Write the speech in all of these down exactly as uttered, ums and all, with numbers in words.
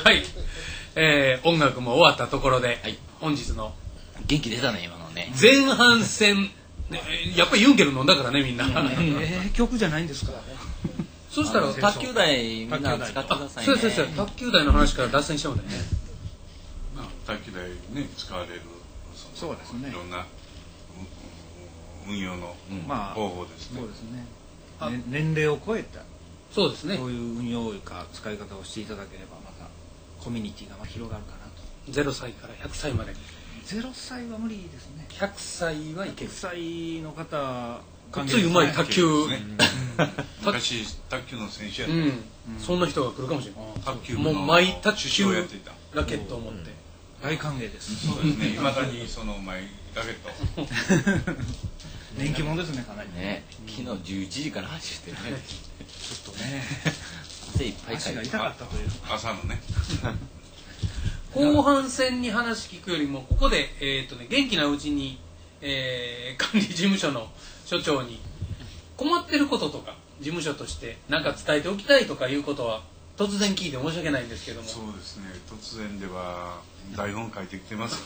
はい、えー、音楽も終わったところで、はい、本日の元気出たね今のね前半戦、ね、やっぱりユンケル飲んだからねみんな、えー、曲じゃないんですかそしたら卓球台みんな使ってくださいね。 そうそうそう、卓球台の話から脱線しちゃうんだよね。 まあ、卓球台ね使われるそうですね、 いろんな運用の方法ですね。 そうですね。ね年齢を超えたそうですね。 そういう運用か使い方をしていただければまたコミュニティが広がるかなと。 ゼロさいからひゃくさいまで。 ゼロさいは無理ですね。 ひゃくさいはいける。 ひゃくさいの方。 ついうまい卓球、 昔卓球の選手やった、 うんうん、そんな人が来るかもしれない。 卓球もうマイ卓球をやっていたラケットを持って、 うん、大歓迎です。 そうですね。いまだにそのマイラケット人気者ですねかなりね。昨日じゅういちじから走ってね。 ちょっとね汗いっぱい足が痛かったという朝のね。 後半戦に話聞くよりもここでえっ、ー、とね元気なうちに、えー、管理事務所の所長に困ってることとか事務所として何か伝えておきたいとかいうことは突然聞いて申し訳ないんですけども。 そうですね、突然では台本書いてきてます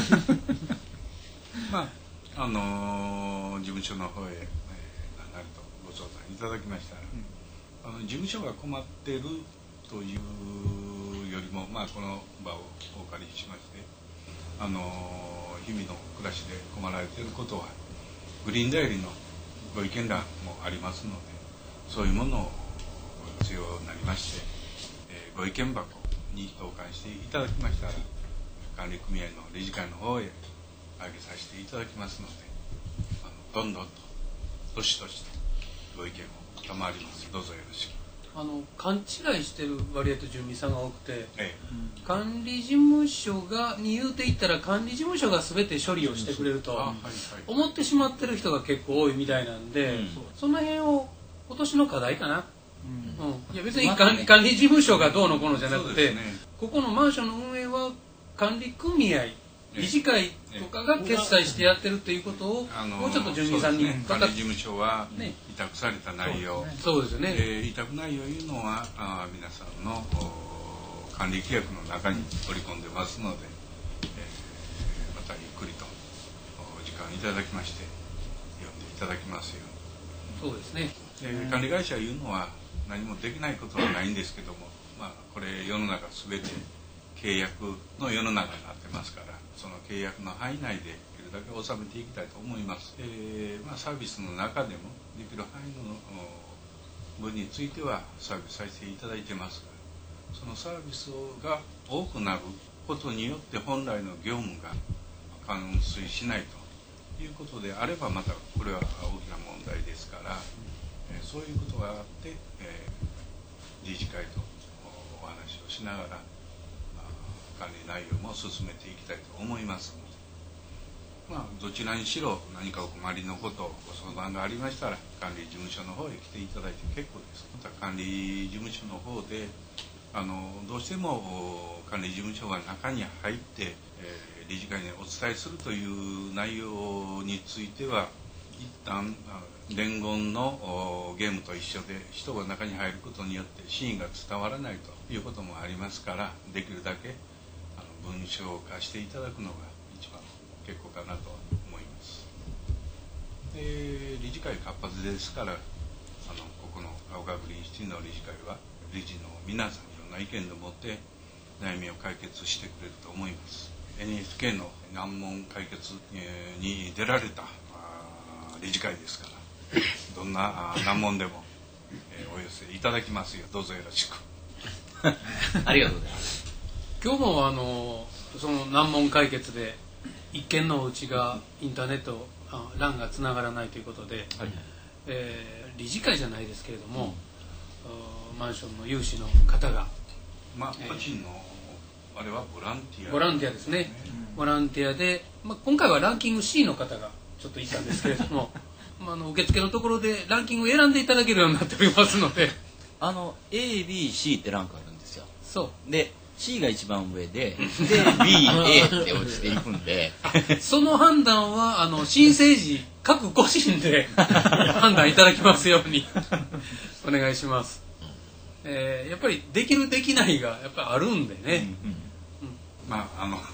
まああのー、事務所の方へ、えー、何とご相談いただきましたら、うん、あの事務所が困ってるというよりも、まあ、この場をお借りしまして、あのー、日々の暮らしで困られていることはグリーンダイアリーのご意見欄もありますので、そういうものを必要になりまして、えー、ご意見箱に投函していただきましたら管理組合の理事会の方へ上げさせていただきますので、あのどんどんとどしどしとご意見を賜ります。どうぞよろしく。 あの勘違いしてる割合と住民さんが多くて、 ええ、 管理事務所がに言うていったら管理事務所が全て処理をしてくれると思ってしまってる人が結構多いみたいなんで、うん、その辺を今年の課題かな、うんうん、いや別に管理、管理事務所がどうのこうのじゃなくて、ね、ここのマンションの運営は管理組合理事会とかが決裁してやってるっていうことをもうちょっと住民さんに分かって、 管理事務所は委託された内容、 そうですよね、 えー、委託内容いうのはあ皆さんの管理規約の中に取り込んでますので、えー、またゆっくりとお時間いただきまして読んでいただきますように。 そうですね、 えー、管理会社いうのは何もできないことはないんですけども、まあ、これ世の中全て契約の世の中になってますから、その契約の範囲内でできるだけ収めていきたいと思います。えーまあ、サービスの中でもできる範囲の分についてはサービスさせていただいてますが、そのサービスが多くなることによって本来の業務が完遂しないということであれば、またこれは大きな問題ですから、えー、そういうことがあって、えー、理事会とお話をしながら管理内容も進めていきたいと思いますので、まあ、どちらにしろ何かお困りのことご相談がありましたら管理事務所の方へ来ていただいて結構です。また管理事務所の方であのどうしても管理事務所が中に入って、えー、理事会にお伝えするという内容については一旦伝言のゲームと一緒で人が中に入ることによって真意が伝わらないということもありますから、できるだけ文章化していただくのが一番結構かなと思います。で理事会活発ですから、あのここの青川グリーンシティの理事会は理事の皆さんいろんな意見でもって悩みを解決してくれると思います。 エヌエイチケー の難問解決に出られた理事会ですから、どんな難問でもお寄せいただきますようどうぞよろしくありがとうございます。 今日もあのその難問解決で一軒のお家がインターネットランがつながらないということで、はい、えー、理事会じゃないですけれども、うん、マンションの有志の方が、 まあ、個人の、えー、あれはボランティアボランティアですね、うん、ボランティアで、まあ、今回はランキング シー の方がちょっといたんですけれどもまあ、あの受付のところでランキングを選んでいただけるようになっておりますのであの エービーシー ってランクあるんですよ。 そうでC が一番上で、で ビーエー って落ちていくんでその判断はあの新生児各個人で判断いただきますようにお願いします。 えー、やっぱりできるできないがやっぱりあるんでね、うんうん、 まああの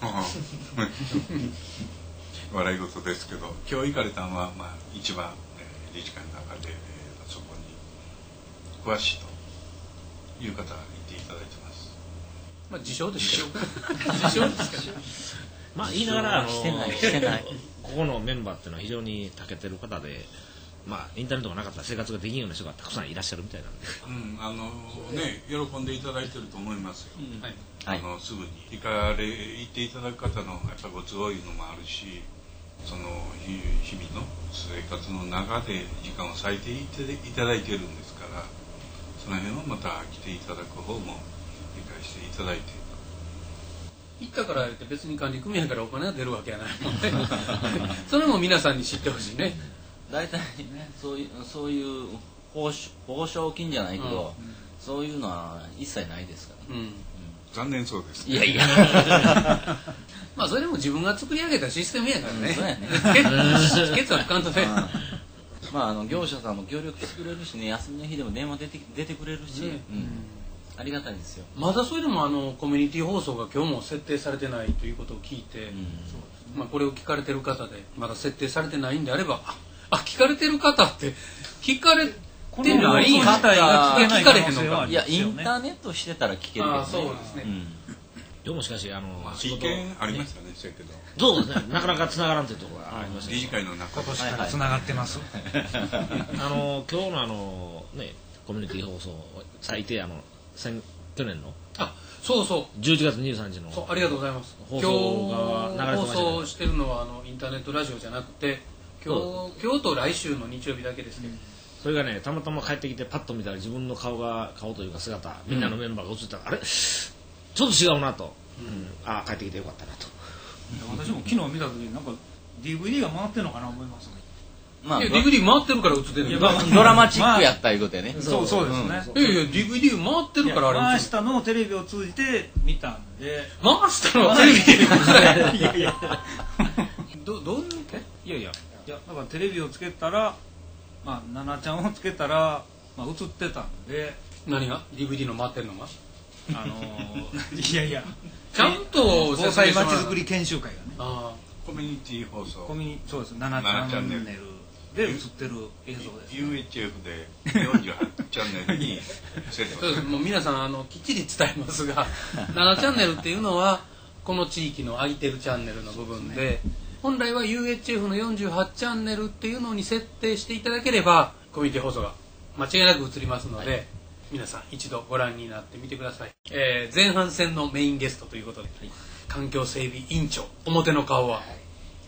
笑い事ですけど今日行かれたのは、まあ、一番、えー、理事会の中で、えー、そこに詳しいという方がいていただいてます。 まあ自称ですけど自称ですかまあ言いながらあのしてないしてないここのメンバーっていうのは非常に長けてる方で、まあインターネットがなかったら生活ができんような人がたくさんいらっしゃるみたいなんで、 うん、あのね喜んでいただいてると思いますよ、うん、 はい、 あのすぐに行かれ行っていただく方のやっぱご都合いうのもあるし、その日々の生活の中で時間を割いていただいているんですから、その辺をまた来ていただく方も理解していただいて、 行ったからって別に管理組合からお金が出るわけやないもんねそれも皆さんに知ってほしいね。 大体ねそういうそういう報奨報奨金じゃないけど、うん、そういうのは一切ないですから、ね、うんうん、 残念そうですね。 いやいやまあそれでも自分が作り上げたシステムやからね、 うん、そうやねケツは不可とねまああの業者さんも協力してくれるしね、休みの日でも電話出て出てくれるし、ね、うん、ありがたいですよ。 まだそれでもあのコミュニティ放送が今日も設定されてないということを聞いて、うん、まあ、これを聞かれてる方でまだ設定されてないんであれば、あ、聞かれてる方って聞かれてないん自体が聞けない聞かれへんのか。 いやインターネットしてたら聞けるけどね。 あ、そうですね、うん、 でもしかしあの、 まあ、意見ありましたね、そうやけどそうですね、なかなかつながらんというところがありましたね。 理事会の中今年からつながってます、はいはい、 あの今日のあのねコミュニティ放送最低あの先去年のあ、そうそうじゅういちがつにじゅうさんにちのそう、ありがとうございます。 放送が流れてました、ね、 放送してるのはあのインターネットラジオじゃなくて今日、今日と来週の日曜日だけですけど、うん、 それがねたまたま帰ってきてパッと見たら自分の顔が顔というか姿、みんなのメンバーが映ったら、うん、あれちょっと違うなと、うん、ああ帰ってきてよかったなと。 私も昨日見た時になんか ディーブイディー が回ってるのかな思いますね。 まあ、ディーブイディー 回ってるから映ってるんだよ。 ドラマチックやったいうことやね。 そうそうですね。 いやいや ディーブイディー 回ってるからあれ回したのをテレビを通じて見たんで。 回したのをテレビで見た。いやいや。どどういういやいやいやだからテレビをつけたら、まあナナちゃんをつけたら、まあ映ってたんで。 何が ディーブイディー の回ってるのが？ あのー、いやいや。 ちゃんと防災まちづくり研修会がね。 ああ。 コミュニティ放送。 コミュそうです。ナナチャンネルで映ってる映像です、ね。 ユーエイチエフ でよんじゅうはちチャンネルにセット。 そうです。もう皆さんあのきっちり伝えますが、ナナチャンネルっていうのはこの地域の空いてるチャンネルの部分で、本来は ユーエイチエフ のよんじゅうはちチャンネルっていうのに設定していただければコミュニティ放送が間違いなく映りますので。はい、皆さん一度ご覧になってみてください、えー、前半戦のメインゲストということで、はい、環境整備委員長、表の顔は、はい、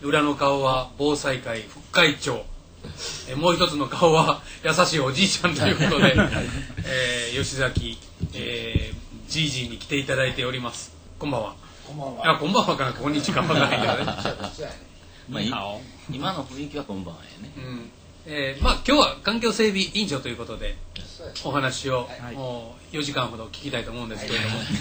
裏の顔は防災会副会長、えー、もう一つの顔は優しいおじいちゃんということで、えー、吉崎、えー、じいじに来ていただいております。こんばんは。 こんばんは。 あ、こんばんはかな、こんにちはかわからないけどねまあ、今の雰囲気はこんばんはやね、うん、 えーまあ、今日は環境整備委員長ということでお話を、はい、もうよじかんほど聞きたいと思うんですけれども、はい、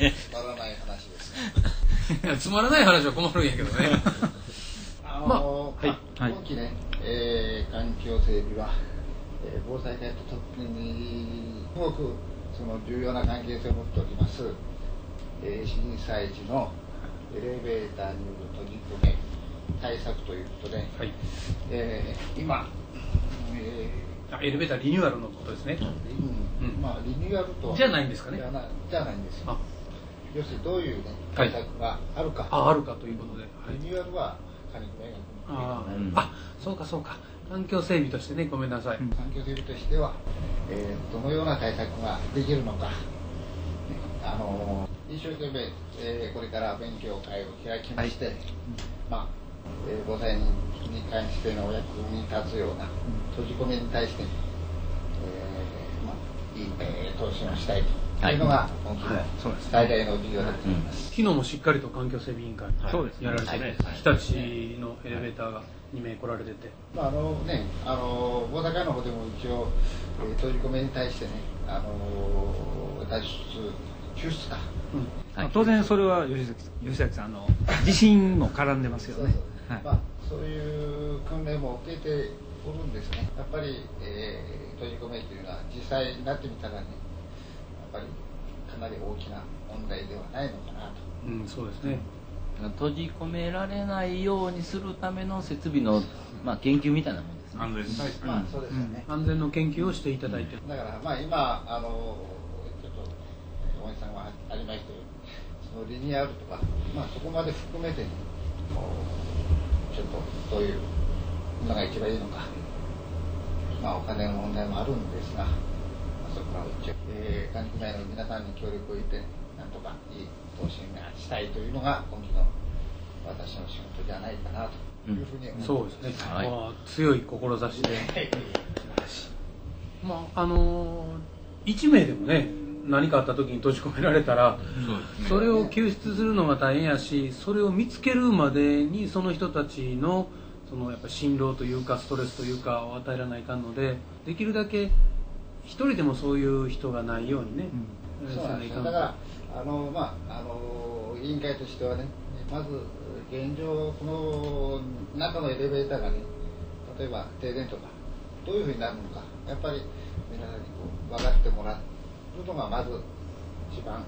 つまらない話ですねつまらない話は困るんやけどねあのーまあはい、今期ね、えー、環境整備は、えー、防災会と特にすごくその重要な関係性を持っております、えー、震災時のエレベーターによる取り組み対策ということで、はい、えー、今、えー、エレベーターリニューアルのことですね、 うんうん、まあリニューアルとじゃないんですかね。 じゃな、じゃないんですよ。要するにどういう、ね、対策があるか、はい、 ああるかということで、はい、 リニューアルは管理組合があ、うん、あ、そうかそうか、環境整備としてね、ごめんなさい、うん、 環境整備としては、えー、どのような対策ができるのか、ね、あのー、一生懸命、えー、これから勉強会を開きまして、はい、まあえー、防災に関してのお役に立つような閉じ込めに対して、えーまあ、いい、えー、投資をしたいというのが今期の最大の事業だと思います。 昨日もしっかりと環境整備委員会やられてね、日立のエレベーターがにめい来られてて、 まああのね、あの大阪の方でも一応、えー、閉じ込めに対してね、あの脱出救出か、 うん、はい、当然それは吉崎吉崎さんあの地震も絡んでますよね。 そうそう、はい、まあ、そういう訓練も受けて起こるんですね。やっぱり、えー、閉じ込めというのは実際になってみたらね、やっぱりかなり大きな問題ではないのかなと。 うん、そうですね。 閉じ込められないようにするための設備の、まあ、研究みたいなもんですね。 安全対策、 まあそうですよね。 安全の研究をしていただいて、 だからまあ今あのちょっと大西さんがありましたように、そのリニューアルとか、まあそこまで含めて、ね、ちょっとどういうのが一番いいのか、まあお金の問題もあるんですが、まあ、そこから一応、えー、管理組合の皆さんに協力を得て、なんとかいい投資がしたいというのが今期の私の仕事じゃないかなというふうに思います。 そうですね。 はい、 まあ、強い志で、まああのー、いち名でもね、何かあった時に閉じ込められたら、うん、それを救出するのが大変やし、それを見つけるまでにその人たちのそのやっぱ辛労というかストレスというかを与えられないかんので、できるだけ一人でもそういう人がないようにね。 うん、そうなんですよ。だからあのまああの委員会としてはね、まず現状この中のエレベーターがね、例えば停電とかどういうふうになるのか、やっぱり皆さんにこう分かってもらうのがまず一番、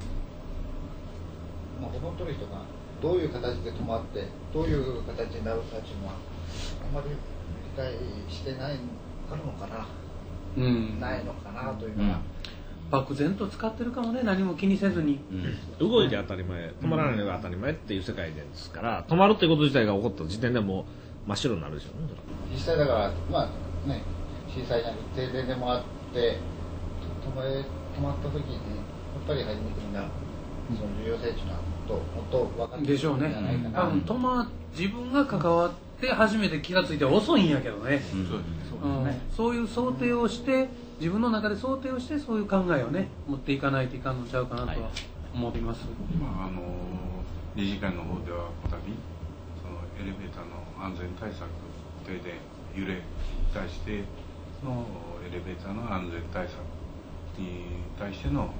まあ、ほとんどの人がどういう形で止まってどういう形になるかというのはあんまり理解してないあるのかな、うん、ないのかなというのは、うん、 漠然と使ってるかもね、何も気にせずに、 うん、動いて当たり前、止まらないのが当たり前っていう世界ですから、止まるってこと自体が起こった時点でもう真っ白になるでしょうね。 実際だからまあね、震災じゃなくて停電でもあって止まれ止まった時に、ね、やっぱり初めてみんなその重要性というのはもっともっと分かってるんじゃないかな。 多分止ま自分が関わって初めて気がついて遅いんやけどね、うん、そうですね、うん、そういう想定をして自分の中で想定をしてそういう考えをね持っていかないといかんのちゃうかなとは思います、はい、 まあ、あの理事会の方ではこたびそのエレベーターの安全対策、停電、揺れに対してのエレベーターの安全対策に対しての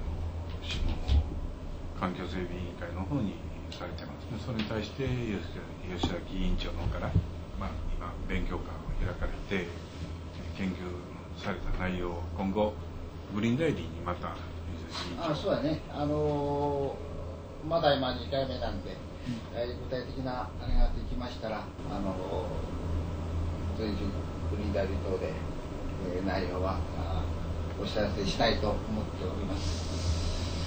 環境整備委員会の方にされてます。それに対して吉田議員長の方から、まあ、今勉強会を開かれて研究された内容を今後グリーンダイリーにまたあそうだね、あのー、まだ今にかいめなんで、うん、具体的なあれができましたら、あのー、随時グリーンダイリー等で、えー、内容はお知らせしたいと思っております。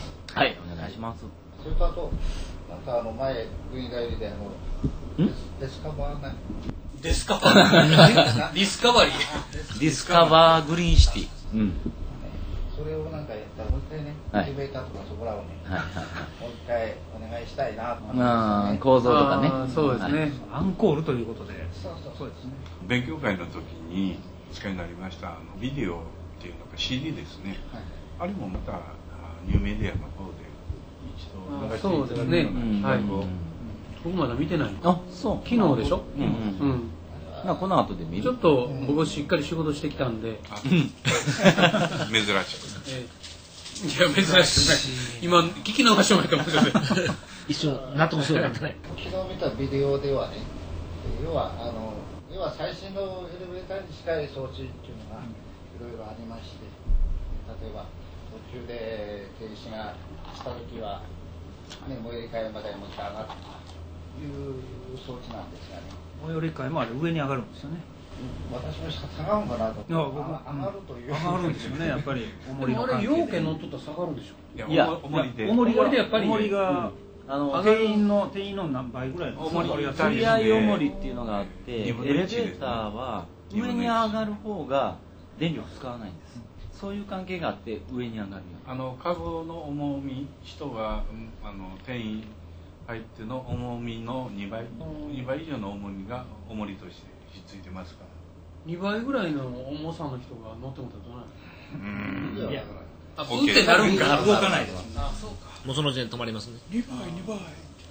はい、お願いします。 それとあと、なんかあの前グリーンダイリーであのデスカバーなデスカバーディスカバリーディスカバーグリーンシティ、うん、 それをなんかやったらもう一回ね、はい、エレベーターとかそこらをね、はいはいはい、もう一回お願いしたいなと思いますね。 構造とかね、 そうですね、はい、 アンコールということで、 そうそうそうですね。 勉強会の時にお使いになりましたあのビデオっていうのが シーディー ですね、はい、あれもまたニューメディアの方で一度流していただくような企画を、 僕まだ見てない。 あ、そう。 昨日でしょ。うんうん。うんまあこの後で見る。 ちょっと僕しっかり仕事してきたんで。 珍しく。 えー、いや珍しくない。今聞き逃しもないと思うんですよ。 一瞬納得するなんてない。 昨日見たビデオではね、要はあの要は最新のエレベーターに近い装置っていうのがいろいろありまして、例えば途中で停止がした時は、ね、最寄り階まで持ち上がるという装置なんですがね。 最寄り階まで上に上がるんですよね。 私も下がるんかなと。いや、僕上がるという。 上がるんですよね、やっぱり。重りの関係で。 あれ、要件乗っとったら下がるでしょ。 いや、 重りで。 重りでやっぱり。 重りが、あの定員の定員の何倍ぐらいの重りがつり合い重りっていうのがあって、エレベーターは上に上がる方が電力使わないんです。そういう関係があって上に上がるよ。 あのカゴの重み、人があの定員入っての重みのにばい、にばい以上の重みが重りとしてひっついてますから。 にばいぐらいの重さの人が乗ってもらったらどうなる？ うーん。 いや、あ、ブってなるんか。 動かないです。 あ、そうか。 もうその時点で止まりますね。 にばい、にばい。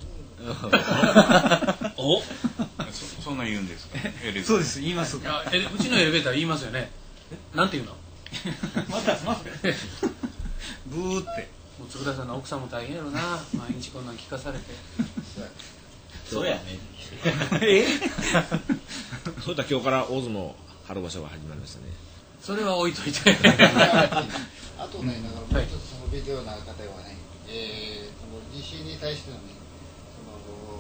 おそ, そんなん言うんですか？エレベーター。 そうです、言います。 あ、え、うちのエレベーター言いますよね。なんて言うの？ また待ってブーってもう佃さんの奥さんも大変やろな、毎日こんなん聞かされて。 そうやね。 えそういった今日から大相撲春場所が始まりましたね。 それは置いといてあとね、だからもう一つそのビデオの中ではね、えー、その地震に対してのね、その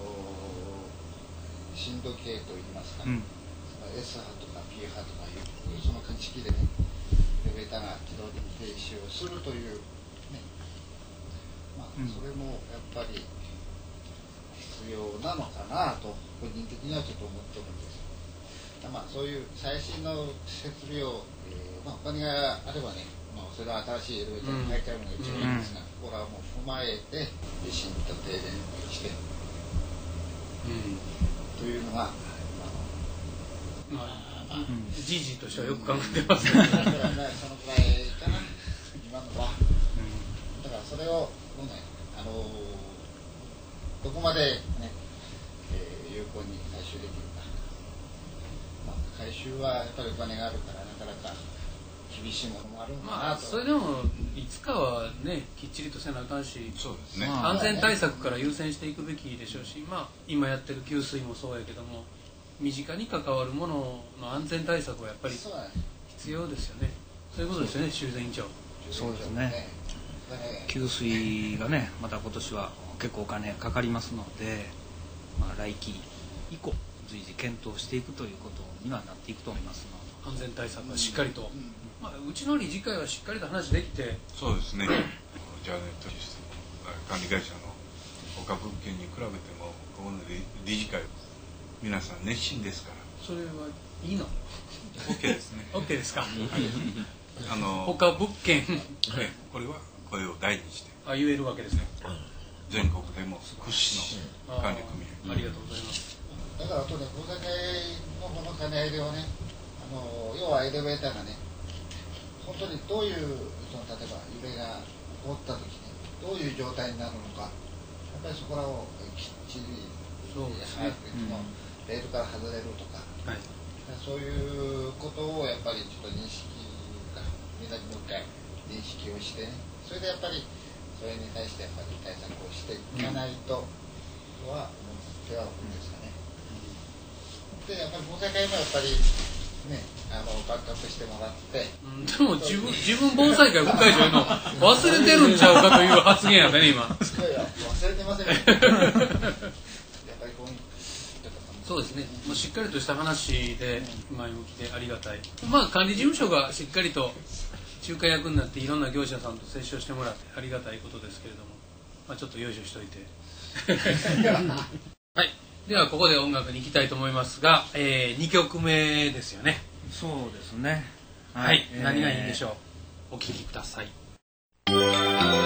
震度計といいますか、ね、うん、その S 波とか P 波とかいうその感知器でね、エレベーターが自動的に停止をするというね、まあ、それもやっぱり必要なのかなと個人的にはちょっと思ってるんです。まあ、そういう最新の設備を、えーまあ、お金があればね、まあ、それは新しいエレベーターに買い替えるのが一番いいんですが、うん、これはもう踏まえて地震と停電をして、うん、というのが、 まあまあ、じじいとしてはよく考えてますね。だからね、そのくらいかな、今のは。だからそれを、ね、あのー、どこまで、ね、えー、有効に回収できるか。まあ、回収はやっぱりお金があるからなかなか厳しいものもあるんだなと。まあ、それでもいつかはね、きっちりとせなあかんし、そうですね、安全対策から優先していくべきでしょうし、まあ、今やってる給水もそうやけども、身近に関わるものの安全対策はやっぱり必要ですよね。そういうことですよね、修繕委員長。 そうですね。給水がね、また今年は結構お金かかりますので、まあ、来期以降随時検討していくということにはなっていくと思いますので、 安全対策はしっかりと、うん、まあ、うちの理事会はしっかりと話できて、 そうですねジャーネットシステム管理会社の他物件に比べてもここの理事会皆さん熱心ですから。 それはいいの？ OK ですね。 OK ですか。 あの他物件これは声を大にしてあ言えるわけですね。 全国でも屈指の管理組合、 ありがとうございます。 だからあとね、防災会のこの兼ね合いではね、あの要はエレベーターがね、本当にどういうその例えば揺れが起こった時にどういう状態になるのか、やっぱりそこらをきっちりそうですね、 レールから外れるとか、はい、そういうことをやっぱりちょっと認識がみんなにもう一回認識をして、ね、それでやっぱりそれに対してやっぱり対策をしていかないとは思ってはおるんですかね。でやっぱり防災会もやっぱりね、あのバックアップしてもらって、 うん、でも自分自分防災会副会長いうの忘れてるんちゃうかという発言やったね今。 いやいや忘れてませんよ。やっぱりこうそうですね、もうしっかりとした話で前向きでありがたい。まあ管理事務所がしっかりと仲介役になっていろんな業者さんと接触してもらってありがたいことですけれども、まあ、ちょっと用意しといてはい、ではここで音楽に行きたいと思いますが、えー、にきょくめですよね。 そうですね。 はい、はい、何がいいんでしょう、えー、お聴きください。